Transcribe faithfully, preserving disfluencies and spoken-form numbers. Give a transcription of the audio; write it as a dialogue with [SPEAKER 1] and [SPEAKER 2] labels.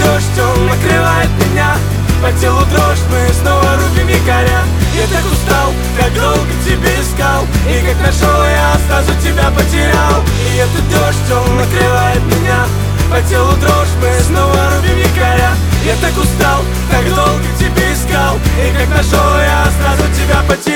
[SPEAKER 1] дождь, он накрывает меня, по телу дрожь, мы снова рубим якоря. Я так устал, так долго тебя искал, и как нашел, я сразу тебя потерял. И этот дождь, он накрывает меня, по телу дрожь, мы снова рубим якоря. Я так устал, так долго тебя искал, и как нашел, я сразу тебя потерял.